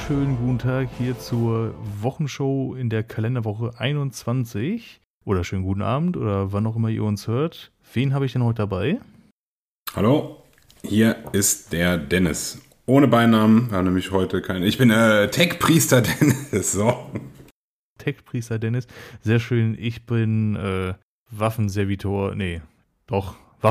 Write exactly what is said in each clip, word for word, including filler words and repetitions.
wunderschönen guten Tag hier zur Wochenshow in der Kalenderwoche einundzwanzig. Oder schönen guten Abend oder wann auch immer ihr uns hört. Wen habe ich denn heute dabei? Hallo, hier ist der Dennis. Ohne Beinamen, war nämlich heute kein. Ich bin äh, Tech-Priester Dennis. So. Tech-Priester Dennis. Sehr schön. Ich bin äh, Waffenservitor. Nee, doch.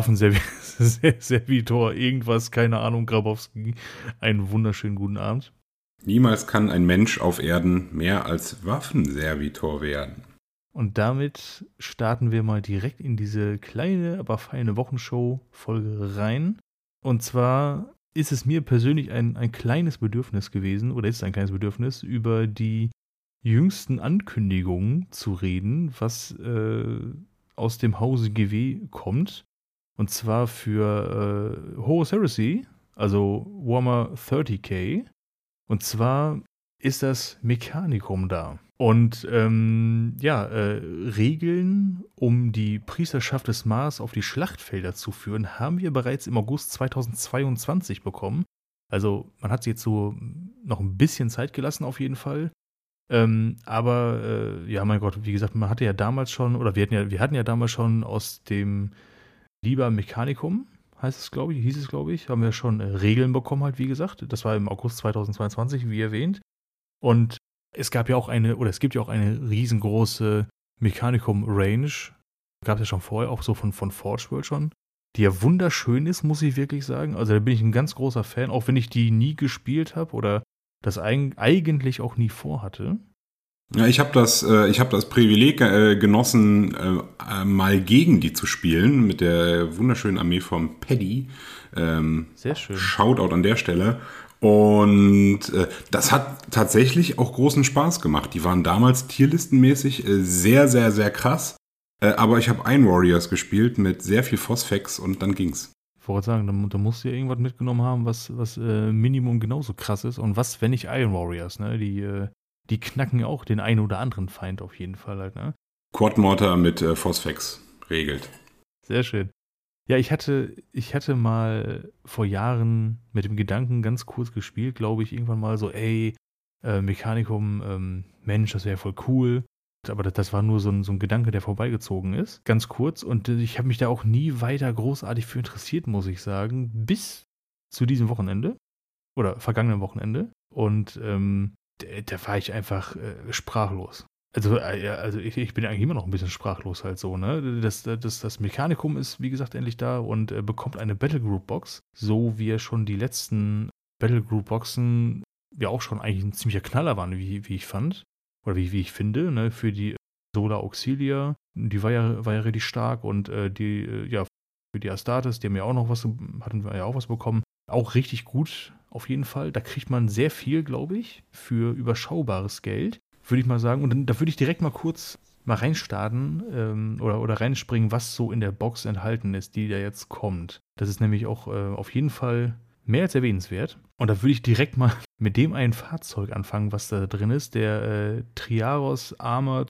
Waffenservitor. Irgendwas, keine Ahnung, Grabowski. Einen wunderschönen guten Abend. Niemals kann ein Mensch auf Erden mehr als Waffenservitor werden. Und damit starten wir mal direkt in diese kleine, aber feine Wochenshow-Folge rein. Und zwar ist es mir persönlich ein, ein kleines Bedürfnis gewesen, oder ist es ein kleines Bedürfnis, über die jüngsten Ankündigungen zu reden, was äh, aus dem Hause G W kommt. Und zwar für äh, Horus Heresy, also Warhammer dreißig K. Und zwar ist das Mechanicum da. Und ähm, ja, äh, Regeln, um die Priesterschaft des Mars auf die Schlachtfelder zu führen, haben wir bereits im August zweitausendzweiundzwanzig bekommen. Also man hat sich jetzt so noch ein bisschen Zeit gelassen auf jeden Fall. Ähm, aber äh, ja, mein Gott, wie gesagt, man hatte ja damals schon, oder wir hatten ja, wir hatten ja damals schon aus dem Liber Mechanicum, heißt es, glaube ich, hieß es, glaube ich, haben wir schon äh, Regeln bekommen, halt, wie gesagt. Das war im August zweitausendzweiundzwanzig, wie erwähnt. Und es gab ja auch eine, oder es gibt ja auch eine riesengroße Mechanicum-Range. Gab es ja schon vorher, auch so von, von Forge World schon, die ja wunderschön ist, muss ich wirklich sagen. Also da bin ich ein ganz großer Fan, auch wenn ich die nie gespielt habe oder das eigentlich auch nie vorhatte. Ja, ich habe das, äh, ich habe das Privileg äh, genossen, äh, mal gegen die zu spielen mit der wunderschönen Armee vom Paddy. Ähm, Sehr schön. Shoutout an der Stelle. Und äh, das hat tatsächlich auch großen Spaß gemacht. Die waren damals tierlistenmäßig äh, sehr, sehr, sehr krass. Äh, aber ich habe Iron Warriors gespielt mit sehr viel Phosphex und dann ging's. Ich wollte sagen, da, da musst du ja irgendwas mitgenommen haben, was, was äh, Minimum genauso krass ist. Und was, wenn nicht Iron Warriors, ne? Die, äh, die knacken auch den einen oder anderen Feind auf jeden Fall halt, ne? Quad-Mortar mit äh, Phosphex regelt. Sehr schön. Ja, ich hatte, ich hatte mal vor Jahren mit dem Gedanken ganz kurz gespielt, glaube ich, irgendwann mal so, ey, äh, Mechanicum, ähm, Mensch, das wäre voll cool. Aber das, das war nur so ein, so ein Gedanke, der vorbeigezogen ist. Ganz kurz. Und äh, ich habe mich da auch nie weiter großartig für interessiert, muss ich sagen. Bis zu diesem Wochenende. Oder vergangenen Wochenende. Und ähm, da, da war ich einfach äh, sprachlos. Also, äh, also ich, ich bin eigentlich immer noch ein bisschen sprachlos halt so, ne? Das, das, das Mechanicum ist, wie gesagt, endlich da und äh, bekommt eine Battlegroup-Box. So wie ja schon die letzten Battlegroup-Boxen ja auch schon eigentlich ein ziemlicher Knaller waren, wie, wie ich fand. Oder wie, wie ich finde, ne? Für die Solar Auxilia, die war ja, war ja richtig stark und äh, die, äh, ja, für die Astartes, die haben ja auch noch was, hatten wir ja auch was bekommen. Auch richtig gut, auf jeden Fall. Da kriegt man sehr viel, glaube ich, für überschaubares Geld, würde ich mal sagen. Und dann, da würde ich direkt mal kurz mal reinstarten ähm, oder, oder reinspringen, was so in der Box enthalten ist, die da jetzt kommt. Das ist nämlich auch äh, auf jeden Fall mehr als erwähnenswert. Und da würde ich direkt mal mit dem einen Fahrzeug anfangen, was da drin ist. Der äh, Triaros Armored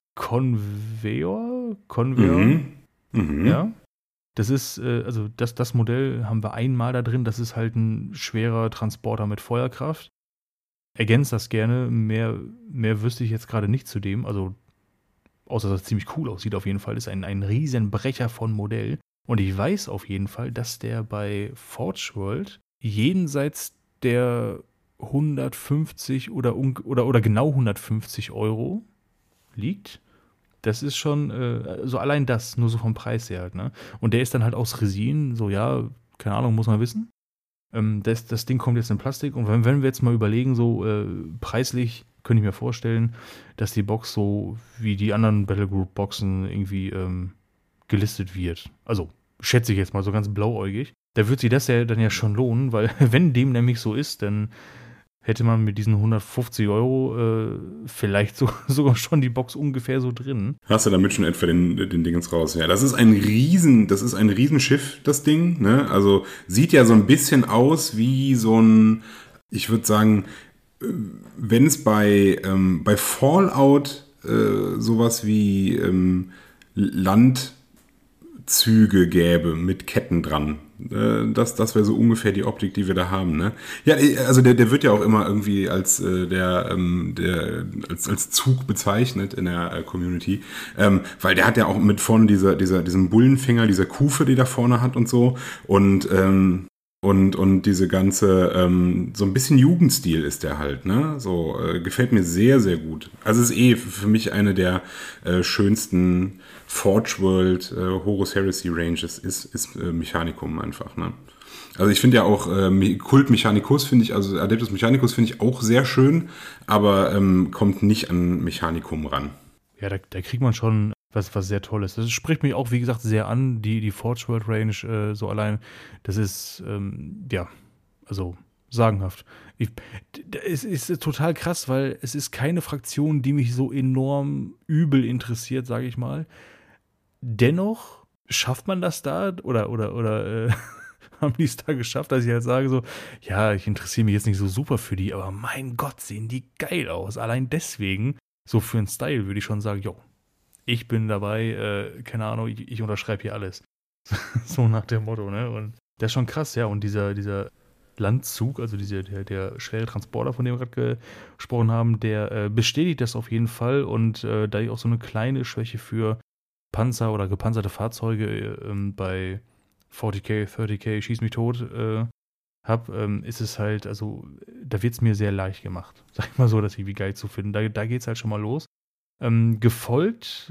Conveyor. Conveyor. Mhm. Mhm. Ja. Das ist, äh, also das, das Modell haben wir einmal da drin. Das ist halt ein schwerer Transporter mit Feuerkraft. Ergänzt das gerne. Mehr, mehr wüsste ich jetzt gerade nicht zu dem. Also, außer dass es ziemlich cool aussieht auf jeden Fall. Ist ein, ein Riesenbrecher von Modell. Und ich weiß auf jeden Fall, dass der bei Forge World jenseits der hundertfünfzig oder, oder, oder genau hundertfünfzig Euro liegt. Das ist schon, äh, so allein das, nur so vom Preis her halt, ne? Und der ist dann halt aus Resin, so ja, keine Ahnung, muss man wissen. Ähm, das, das Ding kommt jetzt in Plastik und wenn, wenn wir jetzt mal überlegen, so äh, preislich, könnte ich mir vorstellen, dass die Box so wie die anderen Battlegroup-Boxen irgendwie ähm, gelistet wird. Also, schätze ich jetzt mal so ganz blauäugig. Da wird sich das ja dann ja schon lohnen, weil wenn dem nämlich so ist, dann hätte man mit diesen hundertfünfzig Euro äh, vielleicht so, sogar schon die Box ungefähr so drin. Hast du damit schon etwa den, den Dingens raus? Ja, das ist ein Riesen, das ist ein Riesenschiff, das Ding, ne? Also sieht ja so ein bisschen aus wie so ein, ich würde sagen, wenn es bei, ähm, bei Fallout äh, sowas wie ähm, Landzüge gäbe mit Ketten dran. Äh, das das wäre so ungefähr die Optik, die wir da haben, ne? Ja, also der, der wird ja auch immer irgendwie als äh, der, ähm, der als, als Zug bezeichnet in der äh, Community, ähm, weil der hat ja auch mit vorne dieser, dieser, diesen Bullenfinger, dieser Kufe, die der vorne hat und so. Und ähm, Und, und diese ganze, ähm, so ein bisschen Jugendstil ist der halt, ne? So, äh, gefällt mir sehr, sehr gut. Also es ist eh für mich eine der äh, schönsten Forge World äh, Horus Heresy Ranges, ist, ist äh, Mechanicum einfach, ne? Also ich finde ja auch äh, Kult Mechanicus finde ich, also Adeptus Mechanicus finde ich auch sehr schön, aber ähm, kommt nicht an Mechanicum ran. Ja, da, da kriegt man schon was, was sehr Tolles. Das spricht mich auch, wie gesagt, sehr an, die, die Forge World Range äh, so allein. Das ist, ähm, ja, also sagenhaft. Ich, es ist total krass, weil es ist keine Fraktion, die mich so enorm übel interessiert, sage ich mal. Dennoch schafft man das da oder, oder, oder, äh, haben die es da geschafft, dass ich halt sage so, ja, ich interessiere mich jetzt nicht so super für die, aber mein Gott, sehen die geil aus. Allein deswegen, so für den Style würde ich schon sagen, jo, ich bin dabei, äh, keine Ahnung, ich, ich unterschreibe hier alles. So nach dem Motto, ne? Und das ist schon krass, ja. Und dieser, dieser Landzug, also dieser, der, der schwere Transporter, von dem wir gerade gesprochen haben, der äh, bestätigt das auf jeden Fall. Und äh, da ich auch so eine kleine Schwäche für Panzer oder gepanzerte Fahrzeuge äh, bei vierzig K, dreißig K, schieß mich tot, äh, hab, ähm, ist es halt, also da wird es mir sehr leicht gemacht. Sag ich mal so, das irgendwie geil zu finden. Da, da geht es halt schon mal los. Ähm, gefolgt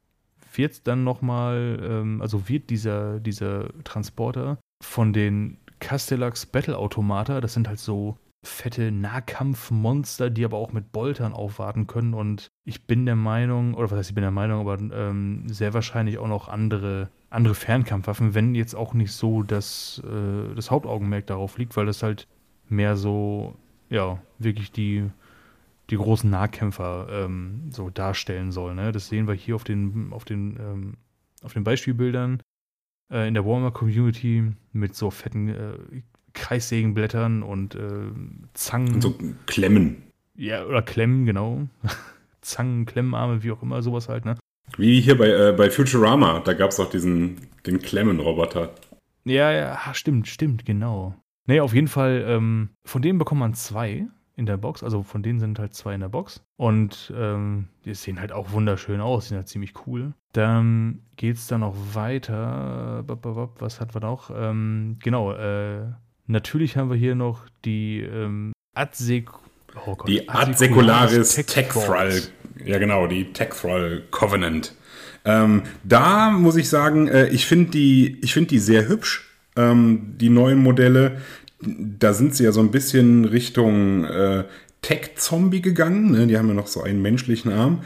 wird dann nochmal, ähm, also wird dieser, dieser Transporter von den Castellax Battle Automata, das sind halt so fette Nahkampfmonster, die aber auch mit Boltern aufwarten können, und ich bin der Meinung, oder was heißt, ich bin der Meinung, aber ähm, sehr wahrscheinlich auch noch andere, andere Fernkampfwaffen, wenn jetzt auch nicht so das, äh, das Hauptaugenmerk darauf liegt, weil das halt mehr so, ja, wirklich die die großen Nahkämpfer ähm, so darstellen soll. Ne? Das sehen wir hier auf den, auf den, ähm, auf den Beispielbildern äh, in der Warhammer-Community mit so fetten äh, Kreissägenblättern und äh, Zangen. Und so Klemmen. Ja, oder Klemmen, genau. Zangen, Klemmenarme, wie auch immer, sowas halt, ne? Wie hier bei, äh, bei Futurama, da gab es auch diesen, den Klemmenroboter. Ja, ja, stimmt, stimmt, genau. Nee, auf jeden Fall, ähm, von denen bekommt man zwei in der Box, also von denen sind halt zwei in der Box, und ähm, die sehen halt auch wunderschön aus, sind halt ziemlich cool. Dann geht's dann noch weiter, was hat man noch? Ähm, genau, äh, natürlich haben wir hier noch die ähm, Adsec oh Gott, die Adsecularis Tech-Thrall, ja genau, die Tech-Thrall Covenant. Ähm, da muss ich sagen, äh, ich finde die, ich finde die sehr hübsch, ähm, die neuen Modelle. Da sind sie ja so ein bisschen Richtung äh, Tech-Zombie gegangen. Ne? Die haben ja noch so einen menschlichen Arm.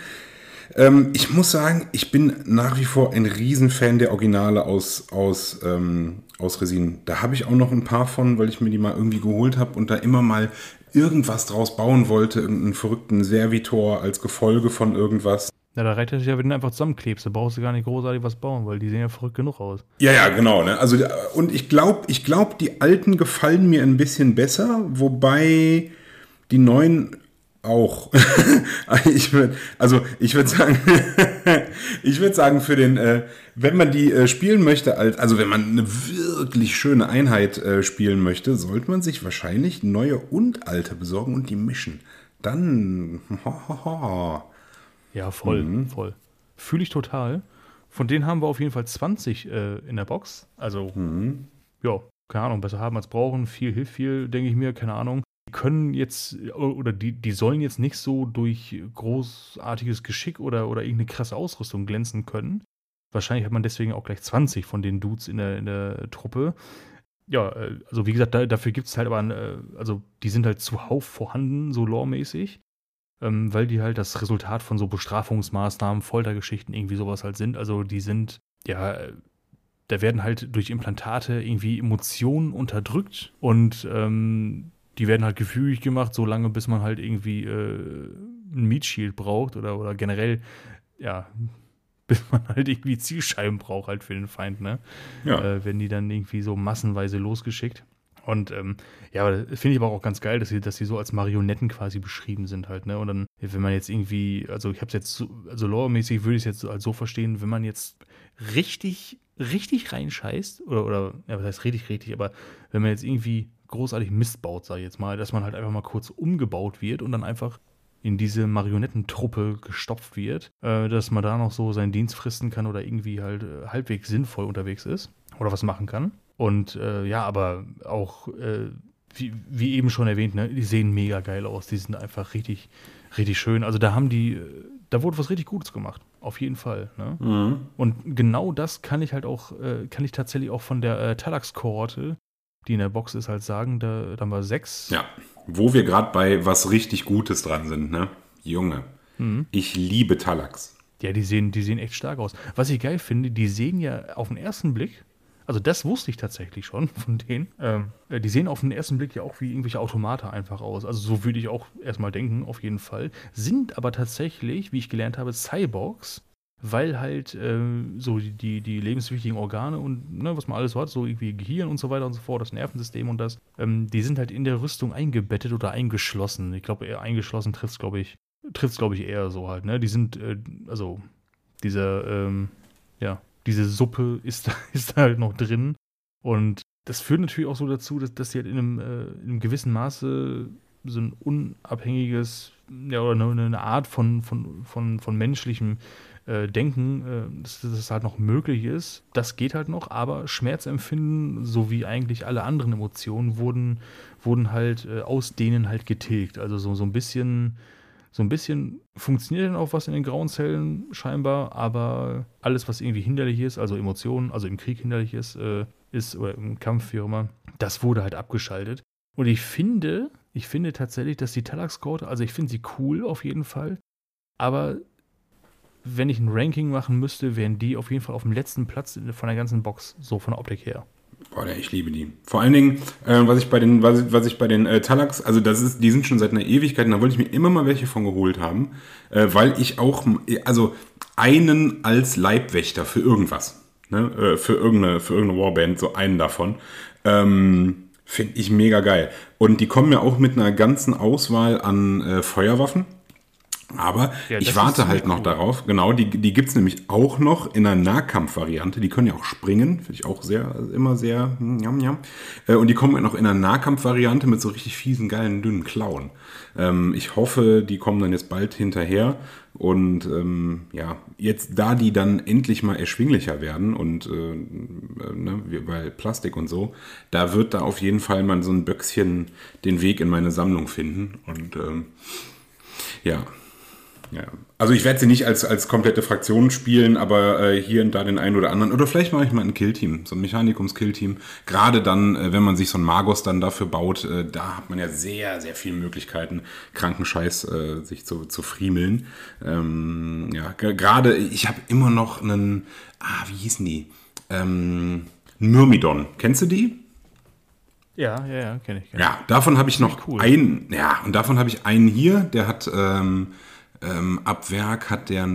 Ähm, ich muss sagen, ich bin nach wie vor ein Riesenfan der Originale aus, aus, ähm, aus Resin. Da habe ich auch noch ein paar von, weil ich mir die mal irgendwie geholt habe und da immer mal irgendwas draus bauen wollte. Irgendeinen verrückten Servitor als Gefolge von irgendwas. Ja, da reicht es ja, wenn du einfach zusammenklebst. Da brauchst du gar nicht großartig was bauen, weil die sehen ja verrückt genug aus. Ja, ja, genau. Ne? Also, und ich glaube, ich glaub, die alten gefallen mir ein bisschen besser, wobei die neuen auch. ich würd, also ich würde sagen, ich würde sagen, für den, äh, wenn man die äh, spielen möchte, als, also wenn man eine wirklich schöne Einheit äh, spielen möchte, sollte man sich wahrscheinlich neue und alte besorgen und die mischen. Dann. Ja, voll, mhm. voll. Fühle ich total. Von denen haben wir auf jeden Fall zwanzig äh, in der Box. Also, mhm. ja, keine Ahnung, besser haben als brauchen. Viel hilft viel, denke ich mir, keine Ahnung. Die können jetzt, oder die, die sollen jetzt nicht so durch großartiges Geschick oder, oder irgendeine krasse Ausrüstung glänzen können. Wahrscheinlich hat man deswegen auch gleich zwanzig von den Dudes in der, in der Truppe. Ja, also wie gesagt, da, dafür gibt es halt aber, also die sind halt zuhauf vorhanden, so loremäßig. Ähm, weil die halt das Resultat von so Bestrafungsmaßnahmen, Foltergeschichten, irgendwie sowas halt sind. Also die sind, ja, da werden halt durch Implantate irgendwie Emotionen unterdrückt und ähm, die werden halt gefügig gemacht, so lange, bis man halt irgendwie äh, ein Meat Shield braucht oder, oder generell, ja, bis man halt irgendwie Zielscheiben braucht halt für den Feind, ne? Ja. Äh, werden die dann irgendwie so massenweise losgeschickt. Und ähm, ja, finde ich aber auch ganz geil, dass sie, dass sie so als Marionetten quasi beschrieben sind halt, ne? Und dann, wenn man jetzt irgendwie, also ich habe es jetzt, so, also loremäßig würde ich es jetzt als so verstehen, wenn man jetzt richtig richtig reinscheißt, oder, oder ja, was heißt richtig, richtig, aber wenn man jetzt irgendwie großartig Mist baut, sag ich jetzt mal, dass man halt einfach mal kurz umgebaut wird und dann einfach in diese Marionettentruppe gestopft wird, äh, dass man da noch so seinen Dienst fristen kann oder irgendwie halt äh, halbwegs sinnvoll unterwegs ist oder was machen kann. Und äh, ja, aber auch, äh, wie, wie eben schon erwähnt, ne, die sehen mega geil aus, die sind einfach richtig, richtig schön. Also da haben die, äh, da wurde was richtig Gutes gemacht, auf jeden Fall. Ne? Mhm. Und genau das kann ich halt auch, äh, kann ich tatsächlich auch von der äh, Talax-Kohorte, die in der Box ist, halt sagen, da, da haben wir sechs. Ja, wo wir gerade bei was richtig Gutes dran sind, ne? Junge, Mhm. ich liebe Talax. Ja, die sehen, die sehen echt stark aus. Was ich geil finde, die sehen ja auf den ersten Blick, also das wusste ich tatsächlich schon von denen, ähm, äh, die sehen auf den ersten Blick ja auch wie irgendwelche Automate einfach aus. Also so würde ich auch erstmal denken, auf jeden Fall. Sind aber tatsächlich, wie ich gelernt habe, Cyborgs, weil halt äh, so die, die, die lebenswichtigen Organe und ne, was man alles so hat, so irgendwie Gehirn und so weiter und so fort, das Nervensystem und das, ähm, die sind halt in der Rüstung eingebettet oder eingeschlossen. Ich glaube, eher eingeschlossen trifft es, glaube ich, trifft es, glaube ich, eher so halt, ne? Die sind, äh, also, diese, ähm, ja, diese Suppe ist, da- ist da halt noch drin. Und das führt natürlich auch so dazu, dass, dass sie halt in einem, äh, in einem gewissen Maße so ein unabhängiges, ja, oder eine, eine Art von, von, von, von menschlichem äh, Denken, äh, dass dass das halt noch möglich ist. Das geht halt noch, aber Schmerzempfinden, sowie eigentlich alle anderen Emotionen, wurden, wurden halt äh, aus denen halt getilgt. Also so, so ein bisschen. So ein bisschen funktioniert dann auch was in den grauen Zellen scheinbar, aber alles, was irgendwie hinderlich ist, also Emotionen, also im Krieg hinderlich ist, äh, ist oder im Kampf, wie auch immer, das wurde halt abgeschaltet. Und ich finde, ich finde tatsächlich, dass die Talax-Kohorte, also ich finde sie cool auf jeden Fall, aber wenn ich ein Ranking machen müsste, wären die auf jeden Fall auf dem letzten Platz von der ganzen Box, so von der Optik her. Boah, ich liebe die. Vor allen Dingen, äh, was ich bei den, was ich, was ich bei den äh, Talax, also das ist, die sind schon seit einer Ewigkeit, und da wollte ich mir immer mal welche von geholt haben, äh, weil ich auch, also einen als Leibwächter für irgendwas, ne, äh, für irgendeine, für irgendeine Warband, so einen davon, ähm, finde ich mega geil. Und die kommen ja auch mit einer ganzen Auswahl an äh, Feuerwaffen. Aber Ja, das ich ist warte ziemlich halt noch cool. darauf. Genau, die, die gibt es nämlich auch noch in einer Nahkampfvariante. Die können ja auch springen. Finde ich auch sehr, immer sehr, hm, jam, jam. Äh, Und die kommen noch in einer Nahkampfvariante mit so richtig fiesen, geilen, dünnen Klauen. Ähm, ich hoffe, die kommen dann jetzt bald hinterher. Und ähm, ja, jetzt da die dann endlich mal erschwinglicher werden und äh, äh, ne, wie- weil Plastik und so, da wird da auf jeden Fall mal so ein Böckschen den Weg in meine Sammlung finden. Und ähm, ja. Ja, also ich werde sie nicht als, als komplette Fraktion spielen, aber äh, hier und da den einen oder anderen. Oder vielleicht mache ich mal ein Killteam, so ein Mechanikums-Killteam. Gerade dann, äh, wenn man sich so einen Magos dann dafür baut, äh, da hat man ja sehr, sehr viele Möglichkeiten, kranken Scheiß äh, sich zu, zu friemeln. Ähm, ja, g- gerade, ich habe immer noch einen, ah, wie hießen die? Ähm, Myrmidon. Kennst du die? Ja, ja, ja, kenne ich. Kenn ich. Ja, davon habe ich noch cool. einen, ja, und davon habe ich einen hier, der hat ähm, ähm, ab Werk hat der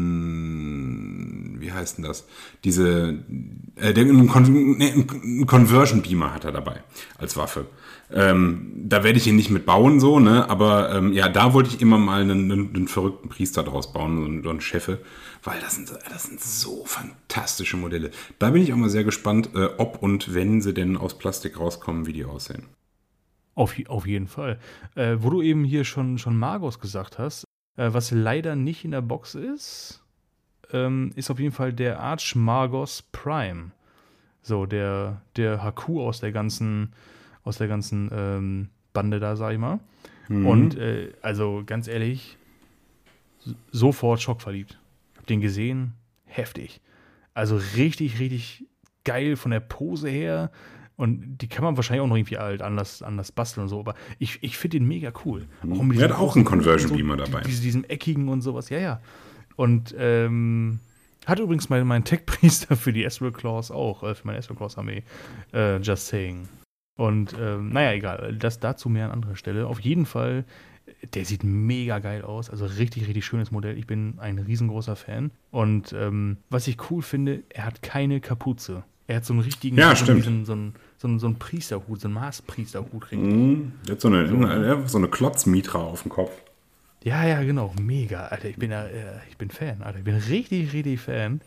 einen, wie heißt denn das? Diese, äh, der, einen, Con nee, einen Conversion Beamer hat er dabei als Waffe. Ähm, da werde ich ihn nicht mit bauen, so, ne? Aber ähm, ja, da wollte ich immer mal einen, einen, einen verrückten Priester draus bauen, so einen, so einen Cheffe, weil das sind, das sind so fantastische Modelle. Da bin ich auch mal sehr gespannt, äh, ob und wenn sie denn aus Plastik rauskommen, wie die aussehen. Auf, auf jeden Fall. Äh, wo du eben hier schon, schon Magos gesagt hast, äh, was leider nicht in der Box ist, ähm, ist auf jeden Fall der Archmagos Prime. So, der, der Haku aus der ganzen, aus der ganzen ähm, Bande da, sag ich mal. Mhm. Und äh, also ganz ehrlich, s- sofort schockverliebt. Hab den gesehen, heftig. Also richtig, richtig geil von der Pose her. Und die kann man wahrscheinlich auch noch irgendwie halt anders, anders basteln und so. Aber ich, ich finde den mega cool. Auch mit Er hat diesem auch einen großen Conversion und Beamer dabei. Diesem, diesem eckigen und sowas. Ja, ja. Und ähm, hat übrigens mein, mein Tech-Priester für die Ezreal Claws auch, äh, für meine Ezreal Claws Armee. Äh, just saying. Und ähm, naja, egal. Das dazu mehr an anderer Stelle. Auf jeden Fall, der sieht mega geil aus. Also richtig, richtig schönes Modell. Ich bin ein riesengroßer Fan. Und ähm, was ich cool finde, er hat keine Kapuze. Er hat so einen richtigen, Ja, so, stimmt. diesen, so, einen, so, einen, so einen Priesterhut, so einen Maßpriesterhut. Mhm. Der hat so eine, so. so eine Klotzmitra auf dem Kopf. Ja, ja, genau. Mega, Alter. Ich bin, äh, ich bin Fan, Alter. Ich bin richtig, richtig Fan.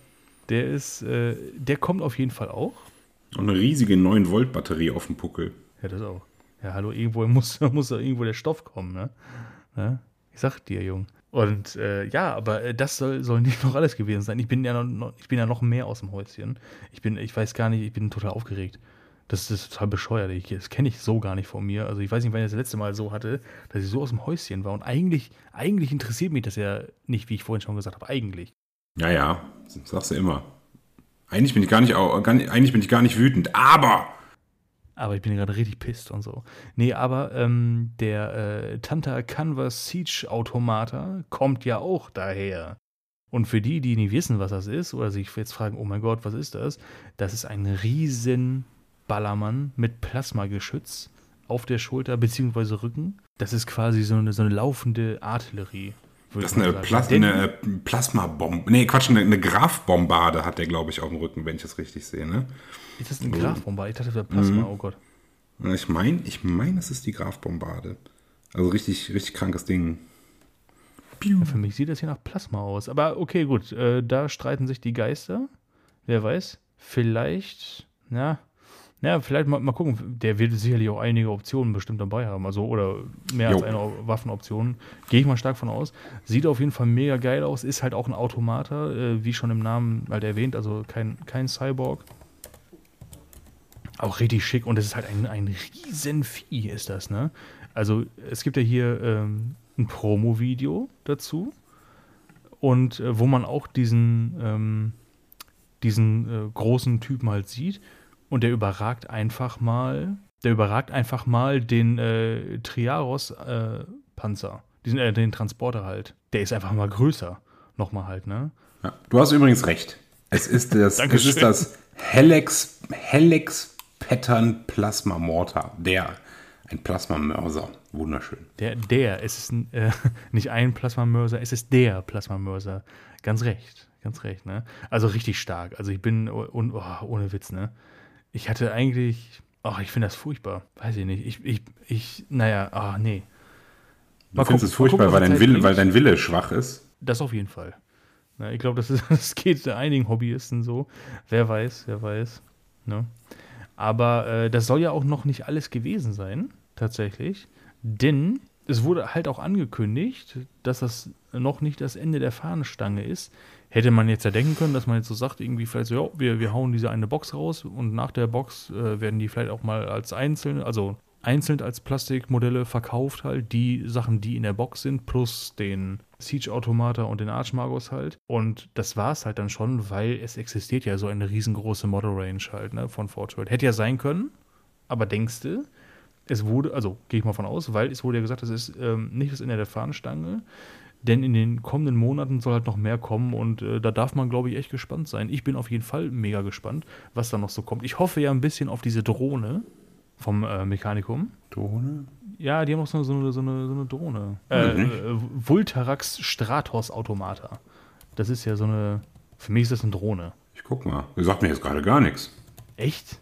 Der ist, äh, der kommt auf jeden Fall auch. Und eine riesige neun Volt Batterie auf dem Puckel. Ja, das auch. Ja, hallo, irgendwo muss, muss da irgendwo der Stoff kommen, ne? Ja? Ich sag dir, Jung. Und äh, ja, aber äh, das soll, soll nicht noch alles gewesen sein. Ich bin ja noch, ich bin ja noch mehr aus dem Häuschen. Ich bin, ich weiß gar nicht, ich bin total aufgeregt. Das ist total bescheuert. Ich, das kenne ich so gar nicht von mir. Also ich weiß nicht, wann ich das letzte Mal so hatte, dass ich so aus dem Häuschen war. Und eigentlich, eigentlich interessiert mich das ja nicht, wie ich vorhin schon gesagt habe. Eigentlich. Ja, ja, das sagst du immer. Eigentlich bin ich gar nicht, gar nicht, eigentlich bin ich gar nicht wütend, aber... Aber ich bin gerade richtig pisst und so. Nee, aber ähm, der äh, Tanta Canvas Siege Automata kommt ja auch daher. Und für die, die nicht wissen, was das ist, oder sich jetzt fragen, oh mein Gott, was ist das? Das ist ein riesen Ballermann mit Plasmageschütz auf der Schulter bzw. Rücken. Das ist quasi so eine, so eine laufende Artillerie. Das ist eine, Plas eine Plasmabombe. Nee, Quatsch, eine, eine Grafbombarde hat der, glaube ich, auf dem Rücken, wenn ich das richtig sehe, ne? Ist das eine Grafbombarde? Ich dachte, das wäre Plasma, mhm. Oh Gott. Ich meine, ich mein, es ist die Grafbombarde. Also richtig, richtig krankes Ding. Ja, für mich sieht das hier nach Plasma aus. Aber okay, gut, äh, da streiten sich die Geister. Wer weiß. Vielleicht, ja, ja, vielleicht mal, mal gucken. Der wird sicherlich auch einige Optionen bestimmt dabei haben. Also, oder mehr jo. als eine Waffenoption. Gehe ich mal stark von aus. Sieht auf jeden Fall mega geil aus. Ist halt auch ein Automata, äh, wie schon im Namen halt erwähnt. Also kein, kein Cyborg. Auch richtig schick. Und es ist halt ein, ein riesen Vieh, ist das, ne? Also, es gibt ja hier ähm, ein Promo-Video dazu. Und äh, wo man auch diesen, ähm, diesen äh, großen Typen halt sieht. Und der überragt einfach mal, der überragt einfach mal den äh, Triaros-Panzer, äh, diesen, äh, den Transporter halt. Der ist einfach mal größer, nochmal halt, ne? Ja, du hast übrigens recht. Es ist das, es ist das Helix, Helix Pattern Plasma Mortar. Der, ein Plasmamörser. Wunderschön. Der, der, es ist äh, nicht ein Plasmamörser, es ist der Plasmamörser. Ganz recht, ganz recht, ne? Also richtig stark. Also ich bin, un, oh, ohne Witz, ne? Ich hatte eigentlich, oh, ich finde das furchtbar. Weiß ich nicht. Ich, ich, ich naja, ah, nee. Mal du findest es furchtbar, weil dein, Wille, weil dein Wille schwach ist? Das auf jeden Fall. Na, ich glaube, das, das geht einigen Hobbyisten so. Wer weiß, wer weiß. Ne? Aber äh, das soll ja auch noch nicht alles gewesen sein, tatsächlich. Denn es wurde halt auch angekündigt, dass das noch nicht das Ende der Fahnenstange ist. Hätte man jetzt ja denken können, dass man jetzt so sagt, irgendwie vielleicht so, ja, wir, wir hauen diese eine Box raus und nach der Box äh, werden die vielleicht auch mal als einzeln, also einzeln als Plastikmodelle verkauft halt, die Sachen, die in der Box sind, plus den Siege-Automata und den Archmagus halt. Und das war es halt dann schon, weil es existiert ja so eine riesengroße Model-Range halt, ne, von Forge World. Hätte ja sein können, aber denkst du, es wurde, also gehe ich mal von aus, weil es wurde ja gesagt, es ist ähm, nicht das Ende der Fahnenstange, denn in den kommenden Monaten soll halt noch mehr kommen und äh, da darf man, glaube ich, echt gespannt sein. Ich bin auf jeden Fall mega gespannt, was da noch so kommt. Ich hoffe ja ein bisschen auf diese Drohne vom äh, Mechanicum. Drohne? Ja, die haben auch so, so, eine, so, eine, so eine Drohne. Äh, äh, Vultarax Stratos Automata. Das ist ja so eine, für mich ist das eine Drohne. Ich guck mal, ihr sagt mir jetzt gerade gar nichts. Echt?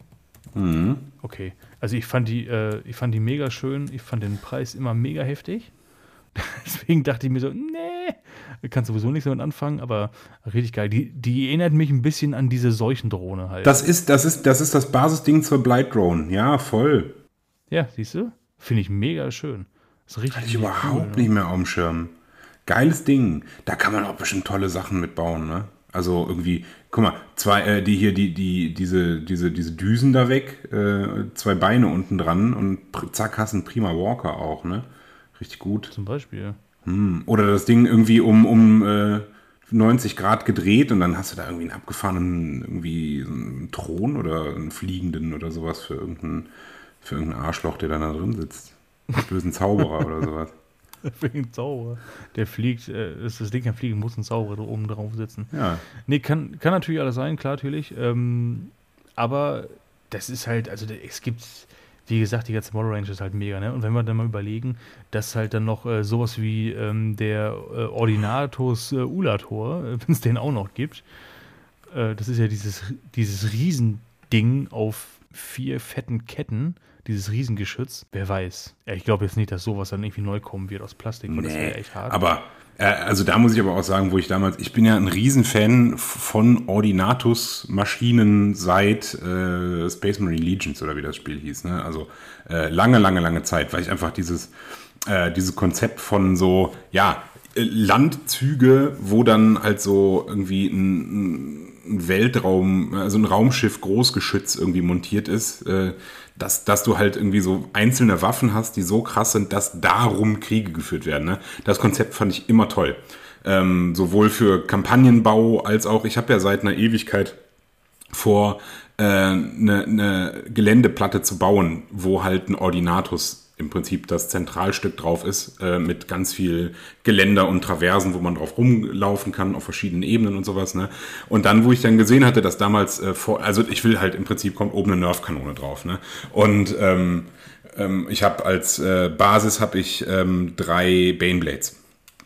Mhm. Okay, also ich fand die, äh, ich fand die mega schön, ich fand den Preis immer mega heftig. Deswegen dachte ich mir so, nee, kannst sowieso nichts damit anfangen, aber richtig geil. Die, die erinnert mich ein bisschen an diese Seuchendrohne halt. Das ist das, ist, das, ist das Basisding zur Blight Drone, ja, voll. Ja, siehst du? Finde ich mega schön. Das ist richtig, Hatte ich überhaupt cool, nicht mehr auf dem Schirm. Geiles Ding. Da kann man auch bestimmt tolle Sachen mitbauen, ne? Also irgendwie, guck mal, zwei, äh, die hier, die, die, diese, diese, diese Düsen da weg, äh, zwei Beine unten dran und zack, hast einen Prima Walker auch, ne? Richtig gut. Zum Beispiel. Hm. Oder das Ding irgendwie um, um äh, neunzig Grad gedreht und dann hast du da irgendwie einen abgefahrenen, irgendwie so einen Thron oder einen fliegenden oder sowas für irgendeinen, für irgendeinen Arschloch, der da drin sitzt. Einen bösen Zauberer oder sowas. Wegen Zauberer. Der fliegt, äh, das Ding kann fliegen, muss ein Zauberer da oben drauf sitzen. Ja. Nee, kann, kann natürlich alles sein, klar, natürlich. Ähm, aber das ist halt, also es gibt, wie gesagt, die ganze Model Range ist halt mega, ne? Und wenn wir dann mal überlegen, dass halt dann noch äh, sowas wie ähm, der äh, Ordinatus äh, Ulator, äh, wenn es den auch noch gibt, äh, das ist ja dieses, dieses Riesending auf vier fetten Ketten, dieses Riesengeschütz, wer weiß. Ja, ich glaube jetzt nicht, dass sowas dann irgendwie neu kommen wird aus Plastik, weil nee, das wäre echt hart. Aber Äh, also da muss ich aber auch sagen, wo ich damals, ich bin ja ein Riesenfan von Ordinatus-Maschinen seit äh, Space Marine Legions oder wie das Spiel hieß. Ne? Also äh, lange, lange, lange Zeit, weil ich einfach dieses, äh, dieses Konzept von so, ja, Landzüge, wo dann halt so irgendwie ein, ein Weltraum, also ein Raumschiff Großgeschütz irgendwie montiert ist, äh, dass, dass du halt irgendwie so einzelne Waffen hast, die so krass sind, dass darum Kriege geführt werden. Ne? Das Konzept fand ich immer toll. Ähm, sowohl für Kampagnenbau als auch, ich habe ja seit einer Ewigkeit vor, eine äh, ne, ne Geländeplatte zu bauen, wo halt ein Ordinatus im Prinzip das Zentralstück drauf ist, äh, mit ganz viel Geländer und Traversen, wo man drauf rumlaufen kann, auf verschiedenen Ebenen und sowas. Ne? Und dann, wo ich dann gesehen hatte, dass damals, äh, vor, also ich will halt im Prinzip, kommt oben eine Nerf-Kanone drauf. Ne? Und ähm, ähm, ich habe als äh, Basis habe ich ähm, drei Baneblades.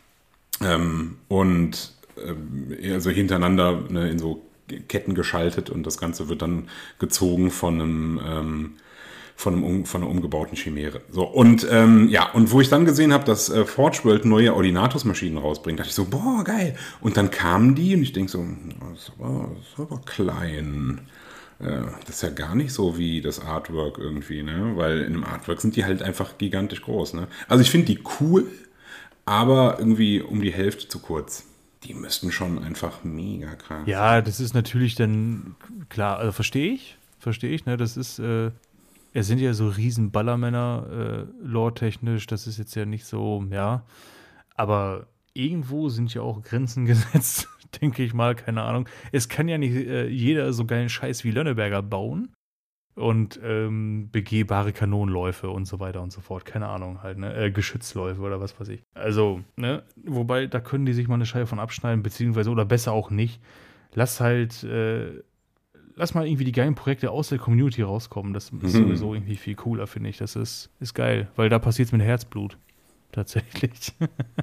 Ähm, und äh, also hintereinander ne, in so Ketten geschaltet und das Ganze wird dann gezogen von einem... Ähm, Von, einem, von einer umgebauten Chimäre. So, und ähm, ja, und wo ich dann gesehen habe, dass äh, Forge World neue Ordinatus-Maschinen rausbringt, dachte ich so, boah, geil. Und dann kamen die und ich denke so, das ist aber, das ist aber klein. Äh, das ist ja gar nicht so wie das Artwork irgendwie, ne? Weil in einem Artwork sind die halt einfach gigantisch groß, ne? Also ich finde die cool, aber irgendwie um die Hälfte zu kurz. Die müssten schon einfach mega krass. Ja, das ist natürlich dann, klar, also verstehe ich, verstehe ich, ne? Das ist, äh, es sind ja so riesen Ballermänner, äh, lore-technisch, das ist jetzt ja nicht so, ja, aber irgendwo sind ja auch Grenzen gesetzt, denke ich mal, keine Ahnung. Es kann ja nicht äh, jeder so geilen Scheiß wie Lönneberger bauen und ähm, begehbare Kanonenläufe und so weiter und so fort, keine Ahnung halt, ne, äh, Geschützläufe oder was weiß ich. Also, ne, wobei, da können die sich mal eine Scheibe von abschneiden, beziehungsweise, oder besser auch nicht, lass halt, äh, lass mal irgendwie die geilen Projekte aus der Community rauskommen. Das ist mhm. sowieso irgendwie viel cooler, finde ich. Das ist, ist geil, weil da passiert es mit Herzblut. Tatsächlich.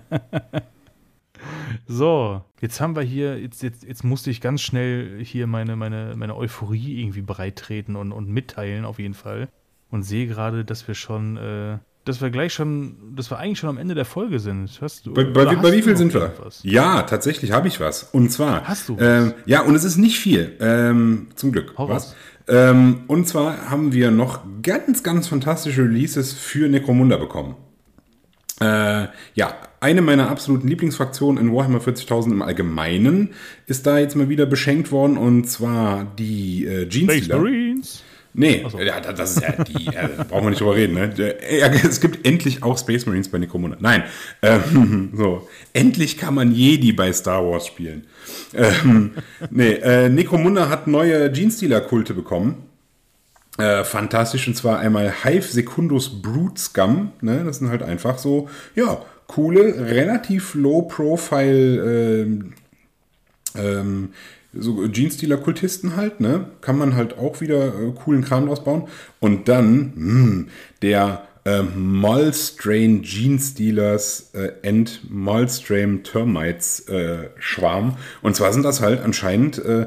So, jetzt haben wir hier, jetzt, jetzt, jetzt musste ich ganz schnell hier meine, meine, meine Euphorie irgendwie breitreten und, und mitteilen auf jeden Fall. Und sehe gerade, dass wir schon, äh, dass wir gleich schon, dass wir eigentlich schon am Ende der Folge sind. Hast du, bei bei, hast bei wie du viel noch sind wir? Irgendwas? Ja, tatsächlich habe ich was. Und zwar. Hast du was? Ähm, ja, und es ist nicht viel. Ähm, zum Glück. Hau was? raus. Ähm, und zwar haben wir noch ganz, ganz fantastische Releases für Necromunda bekommen. Äh, ja, eine meiner absoluten Lieblingsfraktionen in Warhammer vierzigtausend im Allgemeinen ist da jetzt mal wieder beschenkt worden, und zwar die äh, Genestealer. Space Marines. Nee, so. ja, das ist ja die, ja, da brauchen wir nicht drüber reden, ne? Es gibt endlich auch Space Marines bei Necromunda. Nein, ähm, so, endlich kann man Jedi bei Star Wars spielen. Ähm, nee, äh, Necromunda hat neue Genestealer-Kulte bekommen. Äh, fantastisch, und zwar einmal Hive Secundus Brood Scum, ne? Das sind halt einfach so, ja, coole, relativ low-profile ähm, ähm, so Genestealer-Kultisten halt, ne? Kann man halt auch wieder äh, coolen Kram draus bauen. Und dann mh, der äh, Mulstrain Genestealers äh, and Mulstrain Termites äh, Schwarm. Und zwar sind das halt anscheinend äh,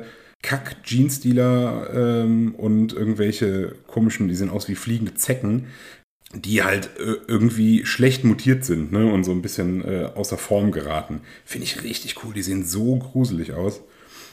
Kack-Genestealer ähm, und irgendwelche komischen, die sehen aus wie fliegende Zecken, die halt äh, irgendwie schlecht mutiert sind, ne? Und so ein bisschen äh, außer Form geraten. Finde ich richtig cool, die sehen so gruselig aus.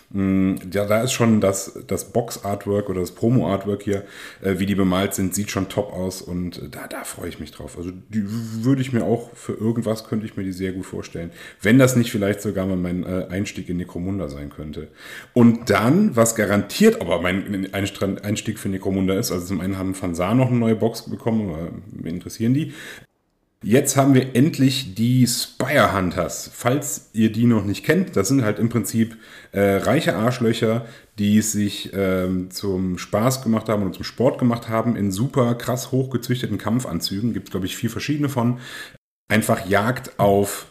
Ja, da ist schon das, das Box-Artwork oder das Promo-Artwork hier, äh, wie die bemalt sind, sieht schon top aus, und äh, da, da freue ich mich drauf. Also die würde ich mir auch, für irgendwas könnte ich mir die sehr gut vorstellen. Wenn das nicht vielleicht sogar mal mein äh, Einstieg in Necromunda sein könnte. Und dann, was garantiert aber mein Einstieg für Necromunda ist, also zum einen haben Fanzar noch eine neue Box bekommen, aber mir interessieren die. Jetzt haben wir endlich die Spire Hunters. Falls ihr die noch nicht kennt, das sind halt im Prinzip äh, reiche Arschlöcher, die es sich ähm, zum Spaß gemacht haben und zum Sport gemacht haben, in super krass hochgezüchteten Kampfanzügen. Gibt es, glaube ich, vier verschiedene von. Einfach Jagd auf,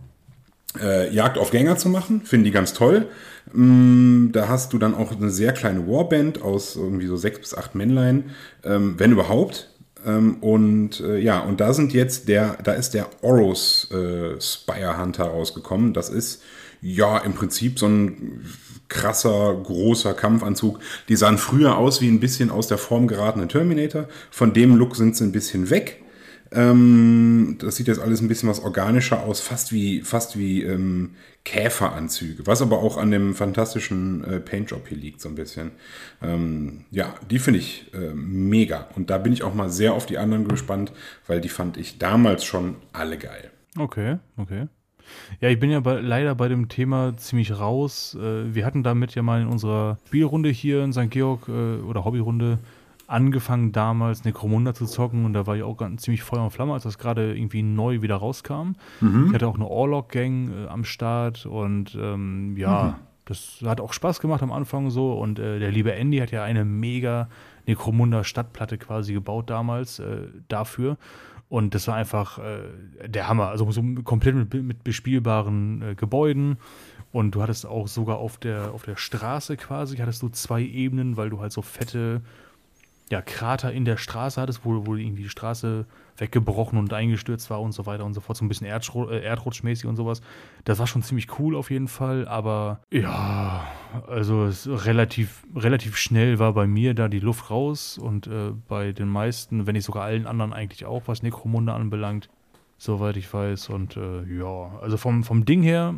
äh, Jagd auf Gänger zu machen. Finden die ganz toll. Mm, da hast du dann auch eine sehr kleine Warband aus irgendwie so sechs bis acht Männlein, ähm, wenn überhaupt. Ähm, und äh, ja, und da sind jetzt der, da ist der Oros äh, Spire Hunter rausgekommen. Das ist ja im Prinzip so ein krasser, großer Kampfanzug. Die sahen früher aus wie ein bisschen aus der Form geratene Terminator. Von dem Look sind sie ein bisschen weg. Ähm, das sieht jetzt alles ein bisschen was organischer aus, fast wie, fast wie ähm, Käferanzüge, was aber auch an dem fantastischen äh, Paintjob hier liegt, so ein bisschen. Ähm, ja, die finde ich äh, mega. Und da bin ich auch mal sehr auf die anderen gespannt, weil die fand ich damals schon alle geil. Okay, okay. Ja, ich bin ja bei, leider bei dem Thema ziemlich raus. Äh, wir hatten damit ja mal in unserer Spielrunde hier in Sankt Georg äh, oder Hobbyrunde angefangen damals Necromunda zu zocken und da war ich auch ganz, ziemlich Feuer und Flamme, als das gerade irgendwie neu wieder rauskam. Mhm. Ich hatte auch eine Orlog-Gang äh, am Start und ähm, ja, mhm. das hat auch Spaß gemacht am Anfang so und äh, der liebe Andy hat ja eine mega Necromunda-Stadtplatte quasi gebaut damals äh, dafür und das war einfach äh, der Hammer, also so komplett mit, mit bespielbaren äh, Gebäuden. Und du hattest auch sogar auf der, auf der Straße quasi, hattest du zwei Ebenen, weil du halt so fette ja, Krater in der Straße hattest, wo, wo irgendwie die Straße weggebrochen und eingestürzt war und so weiter und so fort, so ein bisschen Erdschro- äh, erdrutschmäßig und sowas. Das war schon ziemlich cool auf jeden Fall, aber ja, also es relativ, relativ schnell war bei mir da die Luft raus und äh, bei den meisten, wenn nicht sogar allen anderen eigentlich auch, was Necromunda anbelangt, soweit ich weiß. Und äh, ja, also vom, vom Ding her,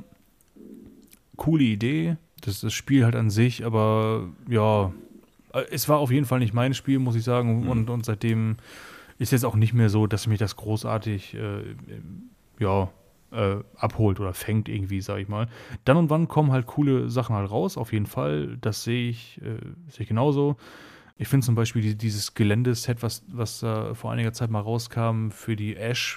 coole Idee, das, das Spiel halt an sich, aber ja, es war auf jeden Fall nicht mein Spiel, muss ich sagen. Mhm. Und, und seitdem ist jetzt auch nicht mehr so, dass mich das großartig äh, ja, äh, abholt oder fängt irgendwie, sag ich mal. Dann und wann kommen halt coole Sachen halt raus, auf jeden Fall. Das sehe ich, äh, sehe ich genauso. Ich finde zum Beispiel die, dieses Geländeset, was, was äh, vor einiger Zeit mal rauskam für die Ash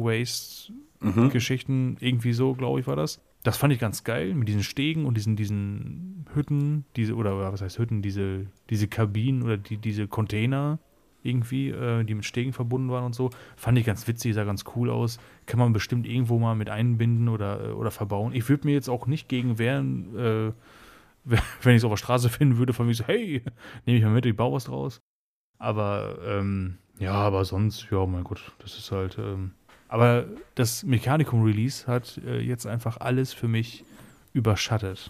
Waste-Geschichten, mhm. irgendwie so, glaube ich, war das. Das fand ich ganz geil, mit diesen Stegen und diesen, diesen Hütten, diese, oder was heißt Hütten, diese, diese Kabinen oder die, diese Container irgendwie, äh, die mit Stegen verbunden waren und so. Fand ich ganz witzig, sah ganz cool aus. Kann man bestimmt irgendwo mal mit einbinden oder, oder verbauen. Ich würde mir jetzt auch nicht gegen wehren, äh, wenn ich es auf der Straße finden würde, von mir so, hey, nehme ich mal mit, ich baue was draus. Aber, ähm, ja, aber sonst, ja, mein Gott, das ist halt, ähm, aber das Mechanicum-Release hat äh, jetzt einfach alles für mich überschattet.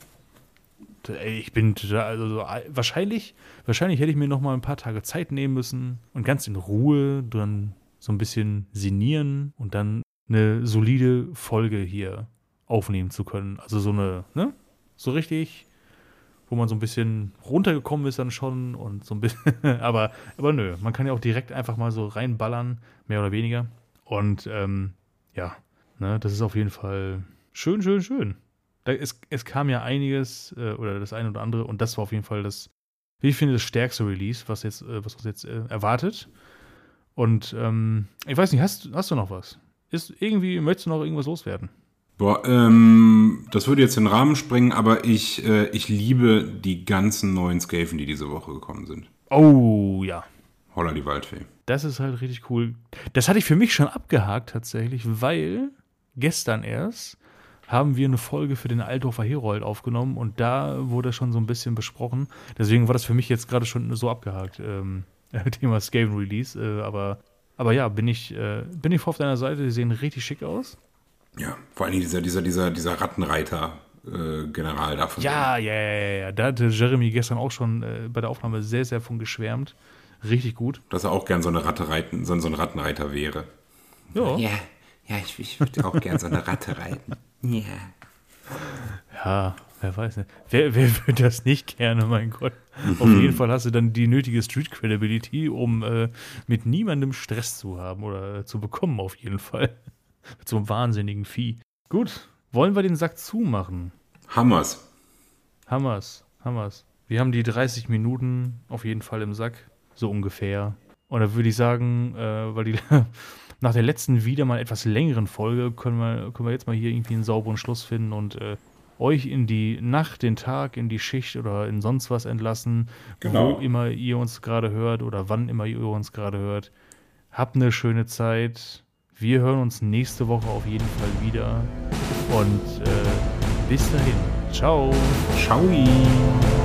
Ich bin total, also wahrscheinlich, wahrscheinlich hätte ich mir noch mal ein paar Tage Zeit nehmen müssen und ganz in Ruhe dann so ein bisschen sinnieren und dann eine solide Folge hier aufnehmen zu können. Also so eine, ne? So richtig, wo man so ein bisschen runtergekommen ist dann schon und so ein bisschen, aber, aber nö, man kann ja auch direkt einfach mal so reinballern, mehr oder weniger. Und ähm, ja, ne, das ist auf jeden Fall schön, schön, schön. Da, es, es kam ja einiges äh, oder das eine oder andere und das war auf jeden Fall das, wie ich finde, das stärkste Release, was jetzt, äh, was uns jetzt äh, erwartet. Und ähm, ich weiß nicht, hast, hast du noch was? Ist irgendwie, möchtest du noch irgendwas loswerden? Boah, ähm, das würde jetzt den Rahmen sprengen, aber ich, äh, ich liebe die ganzen neuen Skaven, die diese Woche gekommen sind. Oh, ja. Holla die Waldfee. Das ist halt richtig cool. Das hatte ich für mich schon abgehakt tatsächlich, weil gestern erst haben wir eine Folge für den Althofer Herold aufgenommen und da wurde schon so ein bisschen besprochen. Deswegen war das für mich jetzt gerade schon so abgehakt, ähm, Thema Skaven Release. Äh, aber, aber ja, bin ich, äh, bin ich voll auf deiner Seite. Die sehen richtig schick aus. Ja, vor allem dieser, dieser, dieser, dieser Rattenreiter-General äh, davon. Ja, ja, ja, ja. Da hatte Jeremy gestern auch schon äh, bei der Aufnahme sehr, sehr von geschwärmt. Richtig gut. Dass er auch gern so eine Ratte reiten, so, so ein Rattenreiter wäre. Ja. Ja, ja, ich, ich würde auch gern so eine Ratte reiten. Ja. Ja, wer weiß nicht. Wer, wer würde das nicht gerne, mein Gott. Auf jeden Fall hast du dann die nötige Street Credibility, um äh, mit niemandem Stress zu haben oder äh, zu bekommen, auf jeden Fall. Mit so einem wahnsinnigen Vieh. Gut, wollen wir den Sack zumachen? Hammers. Hammers, Hammers. Wir haben die dreißig Minuten auf jeden Fall im Sack, so ungefähr. Und da würde ich sagen, äh, weil die nach der letzten wieder mal etwas längeren Folge können wir, können wir jetzt mal hier irgendwie einen sauberen Schluss finden und äh, euch in die Nacht, den Tag, in die Schicht oder in sonst was entlassen, genau. Wo immer ihr uns gerade hört oder wann immer ihr uns gerade hört. Habt eine schöne Zeit. Wir hören uns nächste Woche auf jeden Fall wieder. Und äh, bis dahin. Ciao. Ciao.